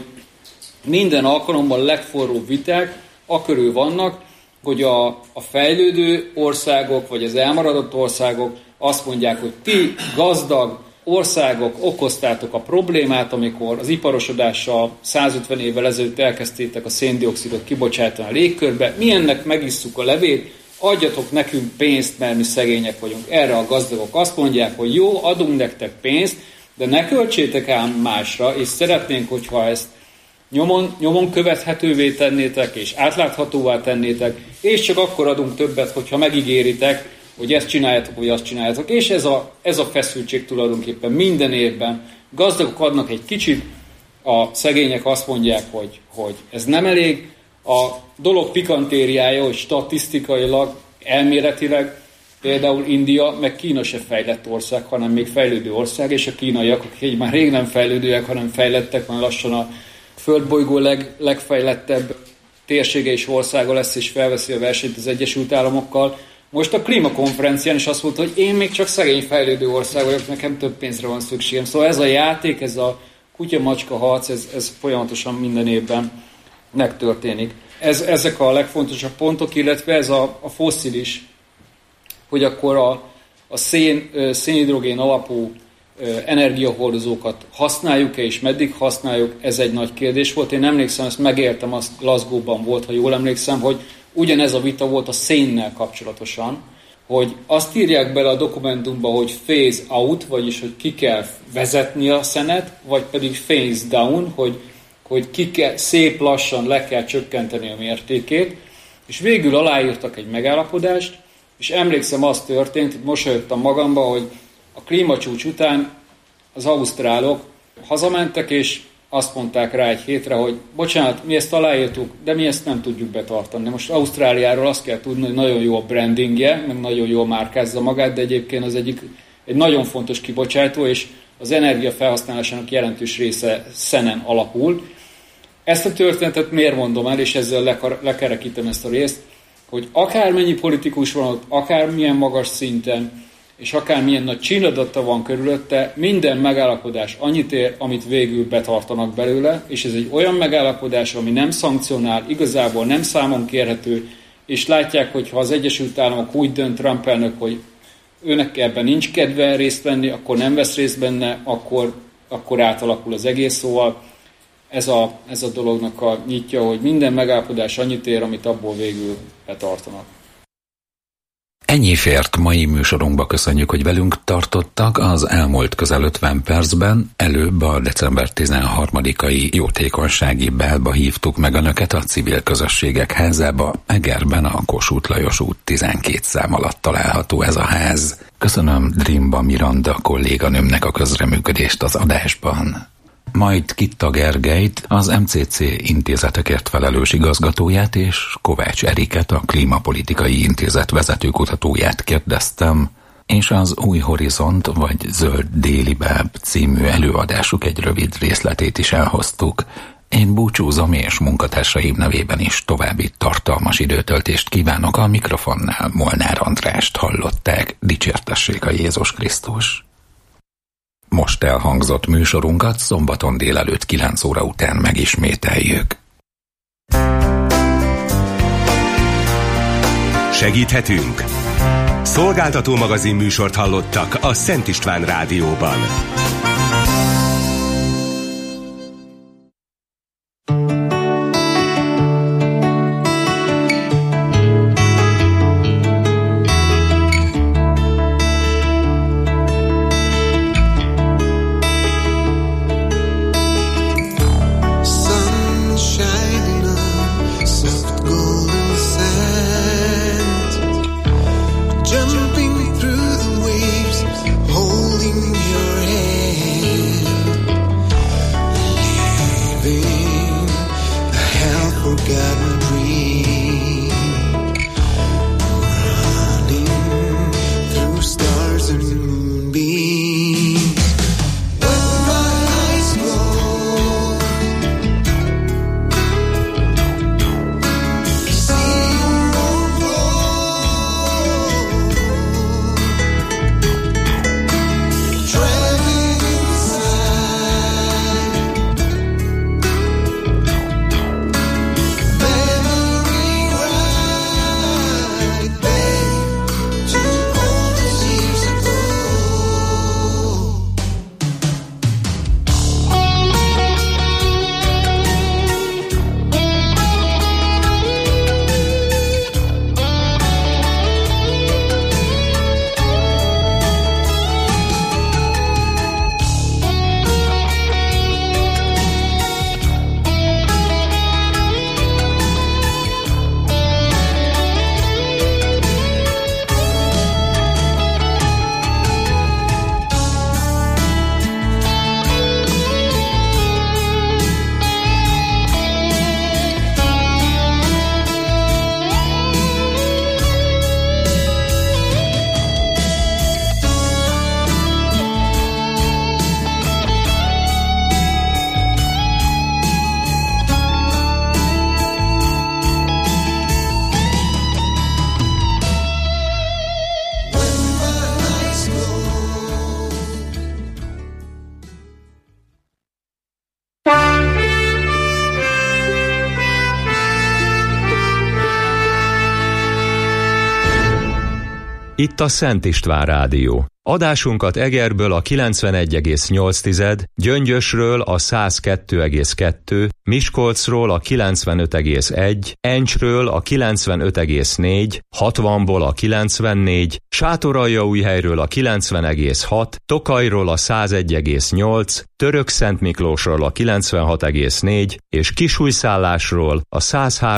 minden alkalommal a legforróbb viták akörül vannak, hogy a, a fejlődő országok, vagy az elmaradott országok azt mondják, hogy ti gazdag országok okoztátok a problémát, amikor az iparosodással százötven évvel ezelőtt elkezdtétek a széndioxidot kibocsátani a légkörbe, mi ennek megisszuk a levét, adjatok nekünk pénzt, mert mi szegények vagyunk. Erre a gazdagok azt mondják, hogy jó, adunk nektek pénzt, de ne költsétek ám másra, és szeretnénk, hogyha ezt Nyomon, nyomon követhetővé tennétek, és átláthatóvá tennétek, és csak akkor adunk többet, hogyha megígéritek, hogy ezt csináljátok, vagy azt csináljátok. És ez a, ez a feszültség tulajdonképpen minden évben. Gazdagok adnak egy kicsit, a szegények azt mondják, hogy, hogy ez nem elég. A dolog pikantériája, hogy statisztikailag, elméletileg, például India, meg Kína se fejlett ország, hanem még fejlődő ország, és a kínaiak, akik már rég nem fejlődőek, hanem fejlettek, már lassan a földbolygó leg, legfejlettebb térsége és országa lesz, és felveszi a versenyt az Egyesült Államokkal. Most a klímakonferencián is azt mondta, hogy én még csak szegény fejlődő ország vagyok, nekem több pénzre van szükségem. Szóval ez a játék, ez a kutya-macska harc, ez, ez folyamatosan minden évben megtörténik. Ez, ezek a legfontosabb pontok, illetve ez a, a fosszilis, hogy akkor a, a szén, szénhidrogén alapú energiahordozókat használjuk-e, és meddig használjuk, ez egy nagy kérdés volt. Én emlékszem, ezt megértem, azt Glasgow-ban volt, ha jól emlékszem, hogy ugyanez a vita volt a szénnel kapcsolatosan, hogy azt írják bele a dokumentumba, hogy phase out, vagyis hogy ki kell vezetni a szenet, vagy pedig phase down, hogy, hogy ki kell, szép lassan le kell csökkenteni a mértékét, és végül aláírtak egy megállapodást, és emlékszem, az történt, hogy mosolyogtam magamba, hogy a klímacsúcs után az ausztrálok hazamentek, és azt mondták rá egy hétre, hogy bocsánat, mi ezt aláírtuk, de mi ezt nem tudjuk betartani. De most Ausztráliáról azt kell tudni, hogy nagyon jó a brandingje, meg nagyon jól márkázza magát, de egyébként az egyik egy nagyon fontos kibocsátó, és az energia felhasználásának jelentős része szenen alapul. Ezt a történetet miért mondom el, és ezzel lekerekítem ezt a részt, hogy akármennyi politikus van ott, akármilyen magas szinten, és akármilyen nagy csínadata van körülötte, minden megállapodás annyit ér, amit végül betartanak belőle, és ez egy olyan megállapodás, ami nem szankcionál, igazából nem számon kérhető, és látják, hogy ha az Egyesült Államok úgy dönt Trump elnök, hogy őnek ebben nincs kedve részt venni, akkor nem vesz részt benne, akkor, akkor átalakul az egész. Szóval ez a, ez a dolognak a nyitja, hogy minden megállapodás annyit ér, amit abból végül betartanak. Ennyi fért mai műsorunkba, köszönjük, hogy velünk tartottak. Az elmúlt közel ötven percben előbb a december tizenharmadikai jótékonysági bálba hívtuk meg önöket a Civil Közösségek Házába. Egerben a Kossuth Lajos út tizenkét szám alatt található ez a ház. Köszönöm Drimba Miranda kolléganőmnek a közreműködést az adásban. Majd Kitta Gergelyt, az em cé cé intézetekért felelős igazgatóját és Kovács Eriket, a Klímapolitikai Intézet vezetőkutatóját kérdeztem, és az Új Horizont vagy Zöld Déli Báb című előadásuk egy rövid részletét is elhoztuk. Én búcsúzom, és munkatársaim nevében is további tartalmas időtöltést kívánok. A mikrofonnál Molnár Andrást hallották. Dicsértessék a Jézus Krisztus! Most elhangzott műsorunkat szombaton délelőtt kilenc óra után megismételjük. Segíthetünk? Szolgáltató magazin műsort hallottak a Szent István Rádióban. Itt a Szent István Rádió. Adásunkat Egerből a kilencvenegy egész nyolc, Gyöngyösről a száz kettő egész kettő, Miskolcról a kilencvenöt egész egy, Encsről a kilencvenöt egész négy, hatvanból a kilencvennégy, Sátoraljaújhelyről a kilencven egész hat, Tokajról a száz egy egész nyolc, Törökszentmiklósról a kilencvenhat egész négy és Kisújszállásról a száz három